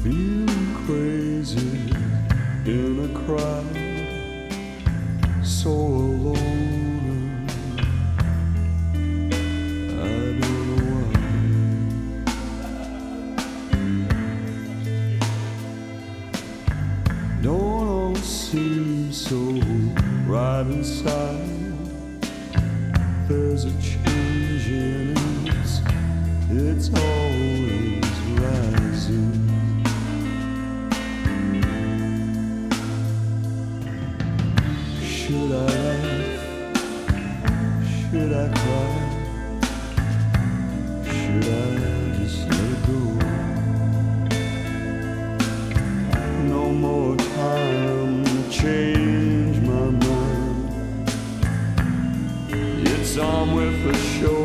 feeling crazy in a crowd, so alone. I don't know why. Don't all seem so right inside. There's a change in us, it's always rising. Should I laugh? Should I cry? Should I just let it go? No more time to change my mind. It's on with the show.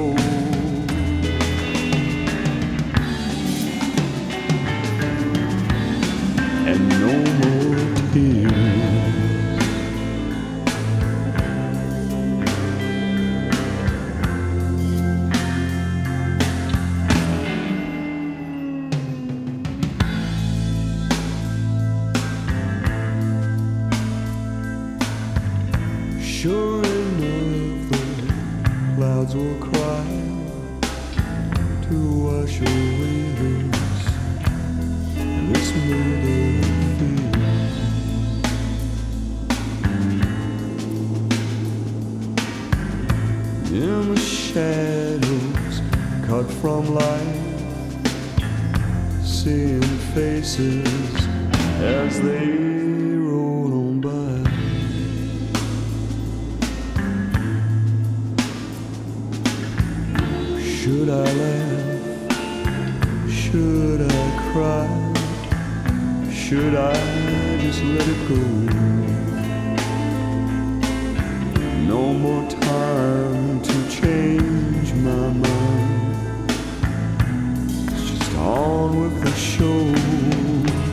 And no more tears. Sure enough, the clouds will cry to wash away this mood of fear. In the shadows cut from life, seeing faces as they roll on by. Should I laugh? Should I cry? Should I just let it go? No more time to change my mind. It's just on with the show.